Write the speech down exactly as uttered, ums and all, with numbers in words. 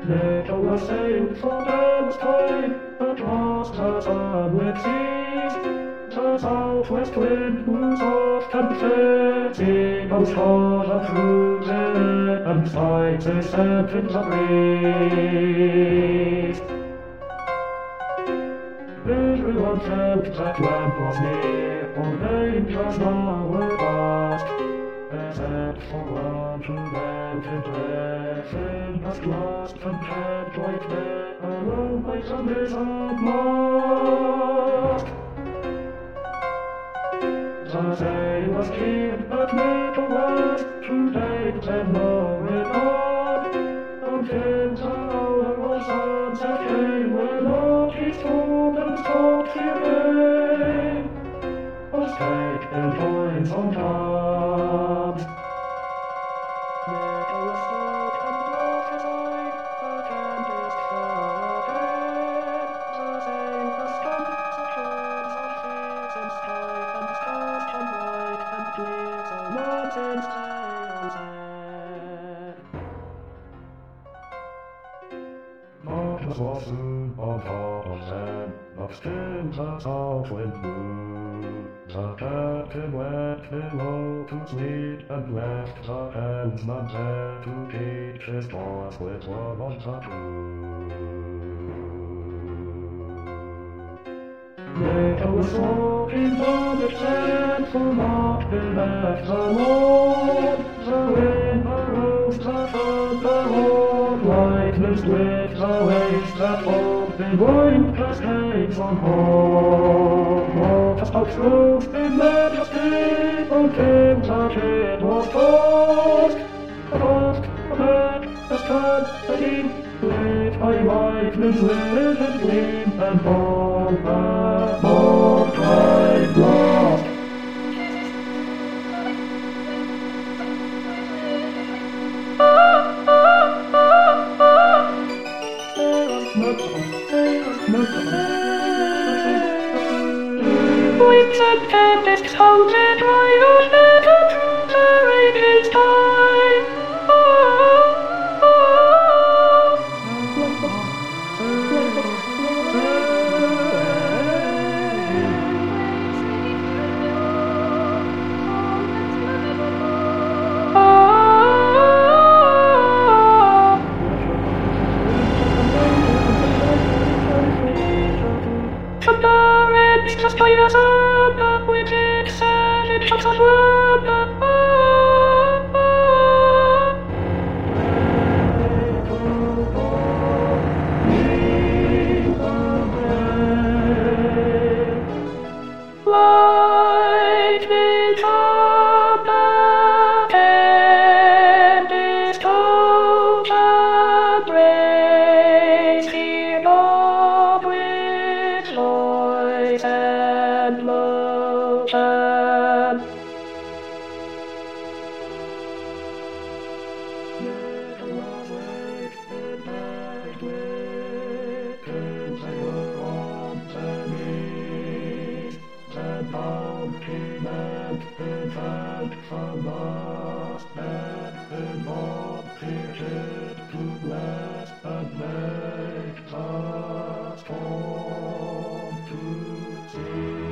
Little was sailed from Dale's time, at last her sunlit seas. The southwest wind blew soft and fair, seagulls hovered through the air, and sighs they sent in the breeze. Everyone felt that land was near, all dangers now were past. They set forward to mountain where, filled at last and kept right there, alone by some desert mast. The sail was cleared but little was to take them moored on, until the hour of sunset came when Lord he stood and stopped remain. Was take their joints on tabs. Little was thought and brought his eye, the tempest far ahead. The sail was struck, the shores of seas in strife, and soft and bright and clear, so mountains stay unsaid. Darkness was soon on top of them, but still the south wind blew. The captain went below to sleep, and left the helmsman there to teach his boys with one on the crew. Little was walking on the sand, for not be left alone. The wind arose, the thunder roared, lightning split the waves that foamed behind cascades on home. What a stout truth in majesty, until the shade was tossed. Aloft, ahead, astern, abeam, lit by lightning's livid gleam, and all the more cried lost. Winds and tempests sounded riot, little through the rage's time. Oh, oh, just by the sun, which it said it shall swim. Lightning from the tempest told the rains here of which noise and motion. Little was waked night with kings they were on their knees, and bound king and infant from last and in body created to bless and make the storm to cease.